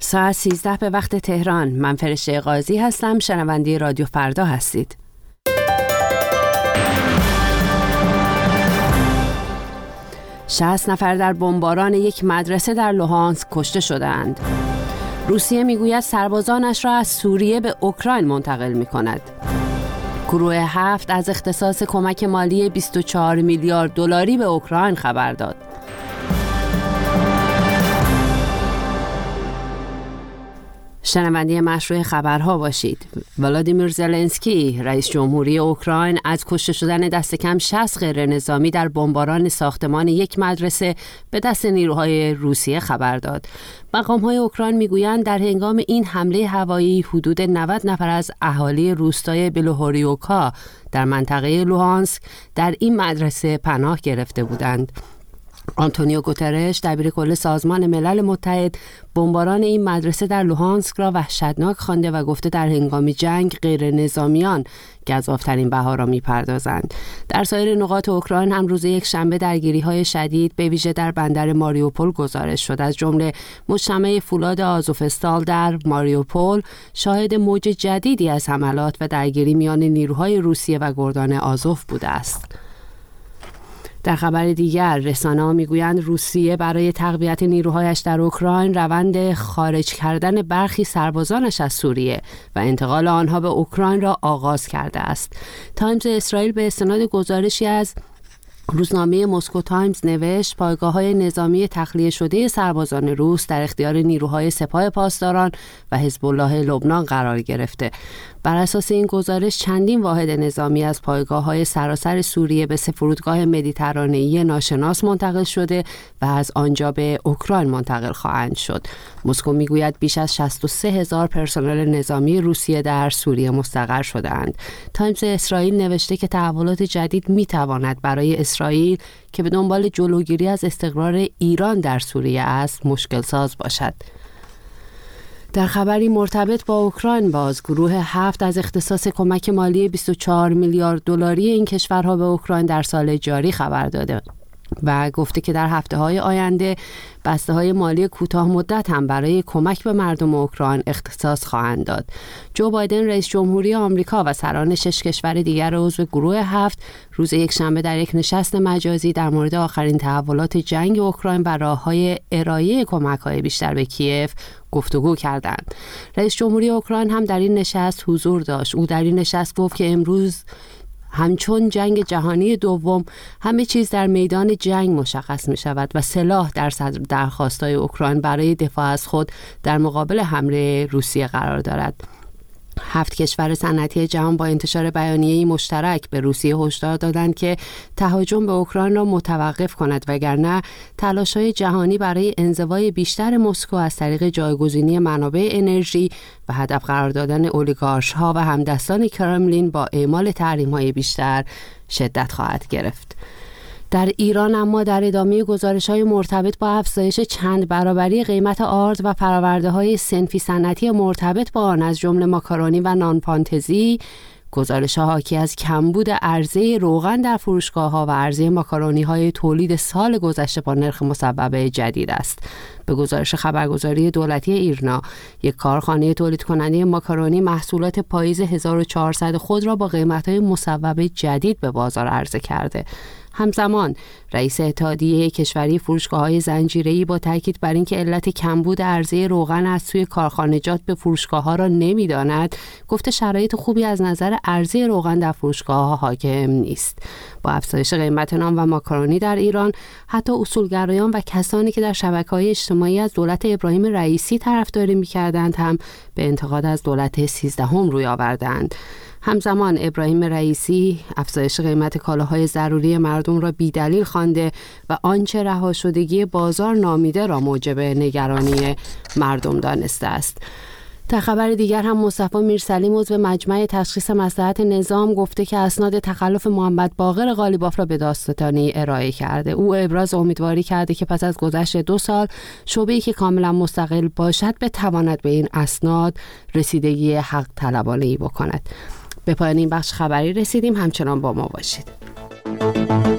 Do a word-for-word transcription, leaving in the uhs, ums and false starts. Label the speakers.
Speaker 1: ساعت سیزده به وقت تهران. من فرشته قاضی هستم. شنونده رادیو فردا هستید. شصت نفر در بمباران یک مدرسه در لوهانسک کشته شدند. روسیه میگوید سربازانش را از سوریه به اوکراین منتقل می‌کند. گروه هفت از اختصاص کمک مالی بیست و چهار میلیارد دلاری به اوکراین خبر داد. شنونده مشروع خبرها باشید. ولادیمیر زلنسکی رئیس جمهوری اوکراین از کشته شدن دست کم شصت غیر نظامی در بمباران ساختمان یک مدرسه به دست نیروهای روسیه خبر داد. مقام‌های اوکراین میگویند در هنگام این حمله هوایی حدود نود نفر از اهالی روستای بلوهوریوکا در منطقه لوهانسک در این مدرسه پناه گرفته بودند. آنتونیو گوترش دبیر کل سازمان ملل متحد بمباران این مدرسه در لوهانسک را وحشتناک خوانده و گفته در هنگام جنگ غیر نظامیان گزاف‌ترین بها را می‌پردازند. در سایر نقاط اوکراین هم روز یک شنبه درگیری‌های شدید به ویژه در بندر ماریوپول گزارش شد. از جمله مجتمع فولاد آزوفستال در ماریوپول شاهد موج جدیدی از حملات و درگیری میان نیروهای روسیه و گردان آزوف بوده است. در خبر دیگر رسانه‌ها میگویند روسیه برای تقویت نیروهایش در اوکراین روند خارج کردن برخی سربازانش از سوریه و انتقال آنها به اوکراین را آغاز کرده است. تایمز اسرائیل به استناد گزارشی از روزنامه مسکو تایمز نوشت پایگاه‌های نظامی تخلیه شده سربازان روس در اختیار نیروهای سپاه پاسداران و حزب الله لبنان قرار گرفته. بر اساس این گزارش چندین واحد نظامی از پایگاه‌های سراسر سوریه به سه فرودگاه مدیترانه‌ای ناشناس منتقل شده و از آنجا به اوکراین منتقل خواهند شد. مسکو میگوید بیش از شصت و سه هزار پرسنل نظامی روسیه در سوریه مستقر شده‌اند. تایمز اسرائیل نوشته که تحولات جدید می‌تواند برای اسرائیل که به دنبال جلوگیری از استقرار ایران در سوریه است مشکل ساز باشد. در خبری مرتبط با اوکراین باز گروه هفت از اختصاص کمک مالی بیست و چهار میلیارد دلاری این کشورها به اوکراین در سال جاری خبر داده و گفته که در هفته‌های آینده بسته‌های مالی کوتاه مدت هم برای کمک به مردم اوکراین اختصاص خواهند داد. جو بایدن رئیس جمهوری آمریکا و سران شش کشور دیگر عضو گروه هفت روز یکشنبه در یک نشست مجازی در مورد آخرین تحولات جنگ اوکراین و راه‌های ارائه کمک‌های بیشتر به کیف گفتگو کردند. رئیس جمهوری اوکراین هم در این نشست حضور داشت. او در این نشست گفت که امروز همچون جنگ جهانی دوم همه چیز در میدان جنگ مشخص می شود و سلاح در صدر درخواست‌های اوکراین برای دفاع از خود در مقابل حمله روسیه قرار دارد. هفت کشور صنعتی جهان با انتشار بیانیه‌ای مشترک به روسیه هشدار دادند که تهاجم به اوکراین را متوقف کند وگرنه تلاش‌های جهانی برای انزوای بیشتر مسکو از طریق جایگزینی منابع انرژی و هدف قرار دادن اولیگارش‌ها و همدستان کرملین با اعمال تحریم‌های بیشتر شدت خواهد گرفت. در ایران اما در ادامه گزارش‌های مرتبط با افزایش چند برابری قیمت آرد و فرآورده‌های صنفی صنعتی مرتبط با آن از جمله ماکارونی و نان فانتزی، گزارش‌ها حاکی از کمبود عرضه روغن در فروشگاه‌ها و عرضه ماکارونی‌های تولید سال گذشته با نرخ مصوبه جدید است. به گزارش خبرگزاری دولتی ایرنا، یک کارخانه تولید کننده ماکارونی محصولات پاییز هزار و چهارصد خود را با قیمت‌های مصوبه جدید به بازار عرضه کرده. همزمان رئیس اتحادیه کشوری فروشگاه‌های زنجیره‌ای با تاکید بر اینکه علت کمبود عرضه روغن از سوی کارخانجات به فروشگاه‌ها را نمی‌داند، گفته شرایط خوبی از نظر عرضه روغن در فروشگاه‌ها حاکم نیست. با افزایش قیمت نان و ماکارونی در ایران، حتی اصولگرایان و کسانی که در شبکه‌های اجتماعی از دولت ابراهیم رئیسی طرفداری می‌کردند هم به انتقاد از دولت سیزدهم روی آوردند. همزمان ابراهیم رئیسی افزایش قیمت کالاهای ضروری مردم را بی‌دلیل خوانده و آنچه رها شدگی بازار نامیده را موجب نگرانی مردم دانسته است. در خبر دیگر هم مصطفی میرسلیم عضو مجمع تشخیص مصلحت نظام گفته که اسناد تخلف محمد باقر قالیباف را به دادستانی ارائه کرده. او ابراز امیدواری کرده که پس از گذشت دو سال شعبه‌ای که کاملا مستقل باشد بتواند به این اسناد رسیدگی حق طلبانه‌ای بکند. به پایان این بخش خبری رسیدیم. همچنان با ما باشید.